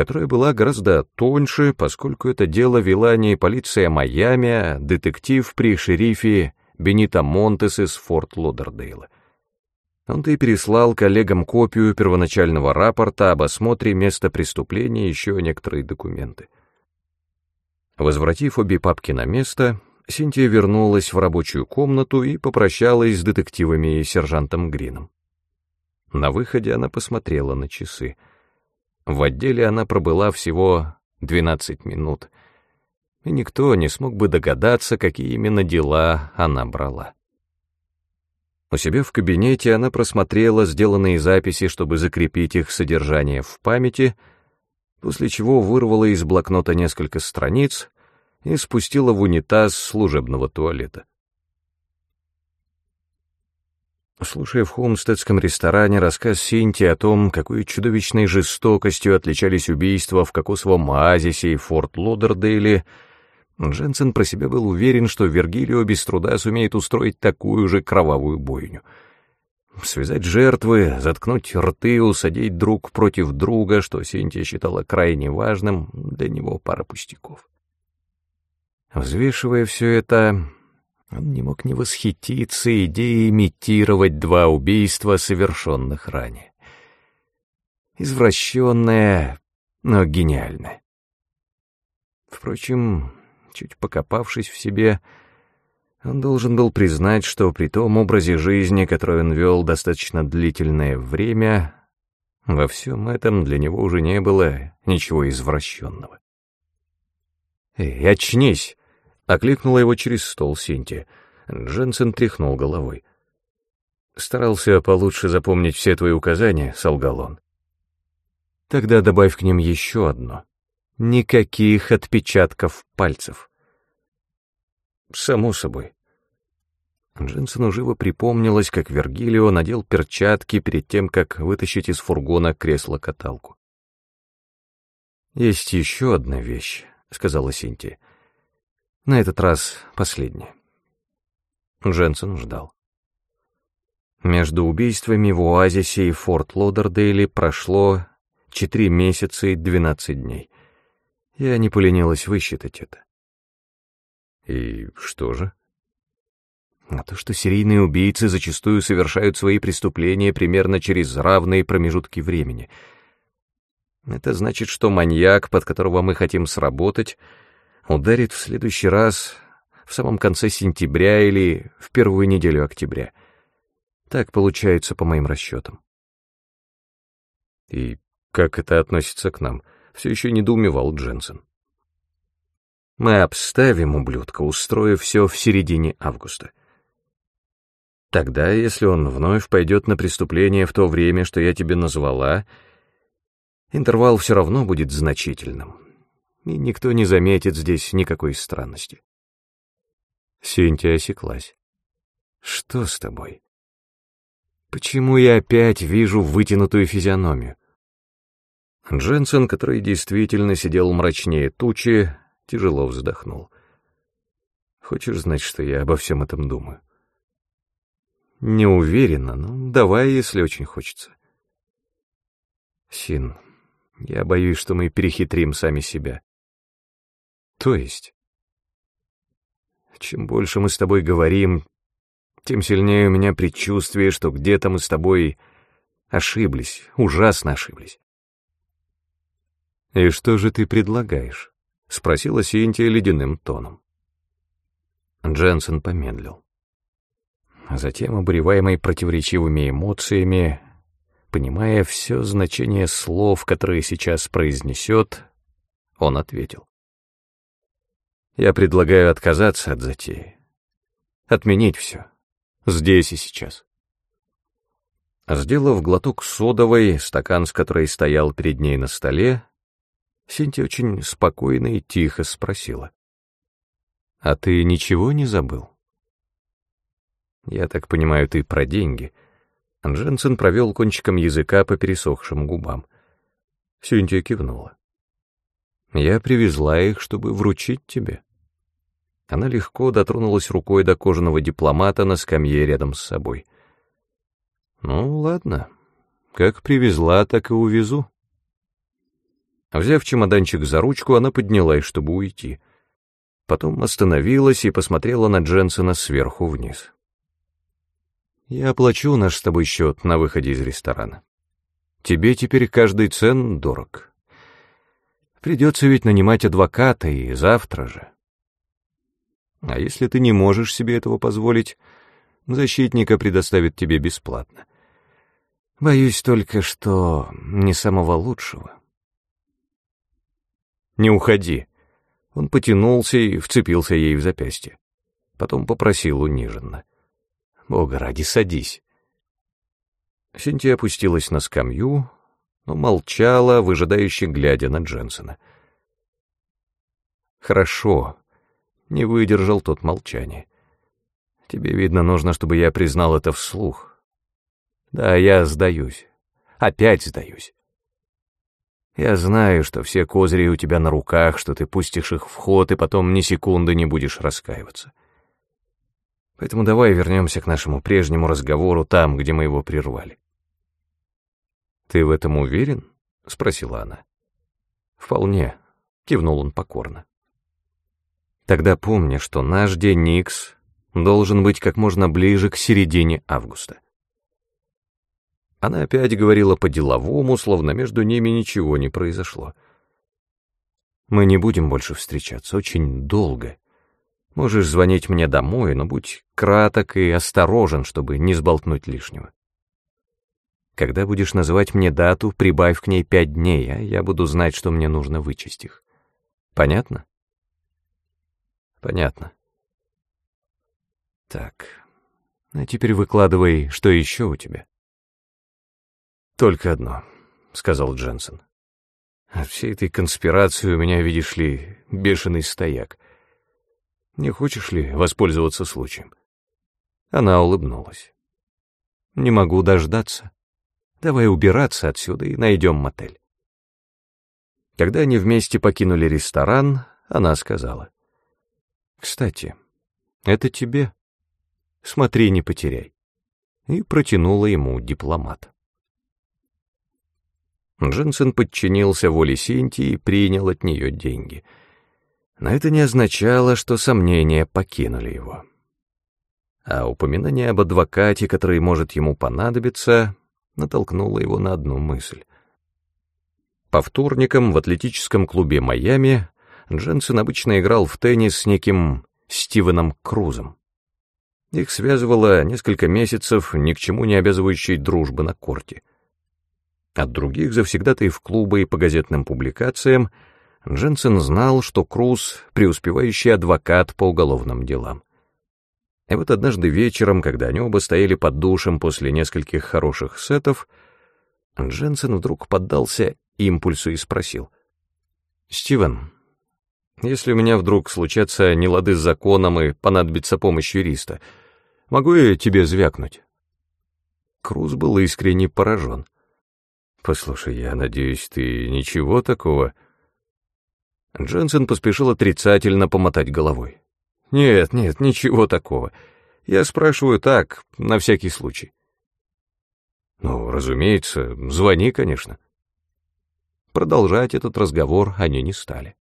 которая была гораздо тоньше, поскольку это дело вела не полиция Майами, а детектив при шерифе Бенито Монтес из Форт Лодердейла. Он-то и переслал коллегам копию первоначального рапорта об осмотре места преступления и еще некоторые документы. Возвратив обе папки на место, Синтия вернулась в рабочую комнату и попрощалась с детективами и сержантом Грином. На выходе она посмотрела на часы. В отделе она пробыла всего 12 минут, и никто не смог бы догадаться, какие именно дела она брала. У себя в кабинете она просмотрела сделанные записи, чтобы закрепить их содержание в памяти, после чего вырвала из блокнота несколько страниц и спустила в унитаз служебного туалета. Слушая в Холмстедском ресторане рассказ Синтии о том, какой чудовищной жестокостью отличались убийства в кокосовом оазисе и Форт Лодердейле, Дженсен про себя был уверен, что Вергилио без труда сумеет устроить такую же кровавую бойню. Связать жертвы, заткнуть рты, усадить друг против друга, что Синтия считала крайне важным, для него пара пустяков. Взвешивая все это, он не мог не восхититься идеей имитировать два убийства, совершенных ранее. Извращенное, но гениальное. Впрочем, чуть покопавшись в себе, он должен был признать, что при том образе жизни, который он вел достаточно длительное время, во всем этом для него уже не было ничего извращенного. «Эй, очнись!» — окликнула его через стол Синтия. Дженсен тряхнул головой. «Старался получше запомнить все твои указания», — солгал он. «Тогда добавь к ним еще одно. Никаких отпечатков пальцев». «Само собой». Дженсену живо припомнилось, как Вергилио надел перчатки перед тем, как вытащить из фургона кресло-каталку. «Есть еще одна вещь», — сказала Синтия. «На этот раз последняя». Дженсен ждал. Между убийствами в Оазисе и Форт Лодердейле прошло 4 месяца и 12 дней. Я не поленилась высчитать это. И что же? А то, что серийные убийцы зачастую совершают свои преступления примерно через равные промежутки времени. Это значит, что маньяк, под которого мы хотим сработать, ударит в следующий раз в самом конце сентября или в первую неделю октября. Так получается по моим расчетам. И как это относится к нам? Все еще недоумевал Дженсен. Мы обставим ублюдка, устроив все в середине августа. Тогда, если он вновь пойдет на преступление в то время, что я тебе назвала, интервал все равно будет значительным, и никто не заметит здесь никакой странности. Синтия осеклась. Что с тобой? Почему я опять вижу вытянутую физиономию? Дженсен, который действительно сидел мрачнее тучи, тяжело вздохнул. Хочешь знать, что я обо всем этом думаю? Не уверена, но давай, если очень хочется. Син, я боюсь, что мы перехитрим сами себя. То есть? Чем больше мы с тобой говорим, тем сильнее у меня предчувствие, что где-то мы с тобой ошиблись, ужасно ошиблись. «И что же ты предлагаешь?» — спросила Синтия ледяным тоном. Дженсен помедлил. Затем, обуреваемый противоречивыми эмоциями, понимая все значение слов, которые сейчас произнесет, он ответил. «Я предлагаю отказаться от затеи, отменить все, здесь и сейчас». Сделав глоток содовой, стакан с которой стоял перед ней на столе, Синтия очень спокойно и тихо спросила. «А ты ничего не забыл?» «Я так понимаю, ты про деньги». Дженсен провел кончиком языка по пересохшим губам. Синтия кивнула. «Я привезла их, чтобы вручить тебе». Она легко дотронулась рукой до кожаного дипломата на скамье рядом с собой. «Ну, ладно. Как привезла, так и увезу». Взяв чемоданчик за ручку, она поднялась, чтобы уйти. Потом остановилась и посмотрела на Дженсена сверху вниз. «Я оплачу наш с тобой счет на выходе из ресторана. Тебе теперь каждый цент дорог. Придется ведь нанимать адвоката и завтра же. А если ты не можешь себе этого позволить, защитника предоставит тебе бесплатно. Боюсь только, что не самого лучшего». «Не уходи». Он потянулся и вцепился ей в запястье. Потом попросил униженно: «Бога ради, садись». Синтия опустилась на скамью, но молчала, выжидающе глядя на Дженсена. «Хорошо», — не выдержал тот молчание. «Тебе, видно, нужно, чтобы я признал это вслух. Да, я сдаюсь. Опять сдаюсь. Я знаю, что все козыри у тебя на руках, что ты пустишь их в ход и потом ни секунды не будешь раскаиваться. Поэтому давай вернемся к нашему прежнему разговору там, где мы его прервали». «Ты в этом уверен?» — спросила она. «Вполне», — кивнул он покорно. «Тогда помни, что наш день Икс должен быть как можно ближе к середине августа». Она опять говорила по-деловому, словно между ними ничего не произошло. «Мы не будем больше встречаться очень долго. Можешь звонить мне домой, но будь краток и осторожен, чтобы не сболтнуть лишнего. Когда будешь называть мне дату, прибавь к ней 5 дней, а я буду знать, что мне нужно вычесть их. Понятно?» «Понятно». «Так, а теперь выкладывай, что еще у тебя». «Только одно», — сказал Дженсен. «От всей этой конспирации у меня, видишь ли, бешеный стояк. Не хочешь ли воспользоваться случаем?» Она улыбнулась. «Не могу дождаться. Давай убираться отсюда и найдем мотель». Когда они вместе покинули ресторан, она сказала: «Кстати, это тебе. Смотри, не потеряй». И протянула ему дипломат. Дженсен подчинился воле Синтии и принял от нее деньги. Но это не означало, что сомнения покинули его. А упоминание об адвокате, который может ему понадобиться, натолкнуло его на одну мысль. По вторникам в атлетическом клубе Майами Дженсен обычно играл в теннис с неким Стивеном Крузом. Их связывало несколько месяцев ни к чему не обязывающей дружбы на корте. От других завсегдатаев клуба и по газетным публикациям Дженсен знал, что Круз — преуспевающий адвокат по уголовным делам. И вот однажды вечером, когда они оба стояли под душем после нескольких хороших сетов, Дженсен вдруг поддался импульсу и спросил: «Стивен, если у меня вдруг случатся нелады с законом и понадобится помощь юриста, могу я тебе звякнуть?» Круз был искренне поражен. «Послушай, я надеюсь, ты ничего такого...» Дженсен поспешил отрицательно помотать головой. «Нет, ничего такого. Я спрашиваю так, на всякий случай». «Ну, разумеется, звони, конечно». Продолжать этот разговор они не стали.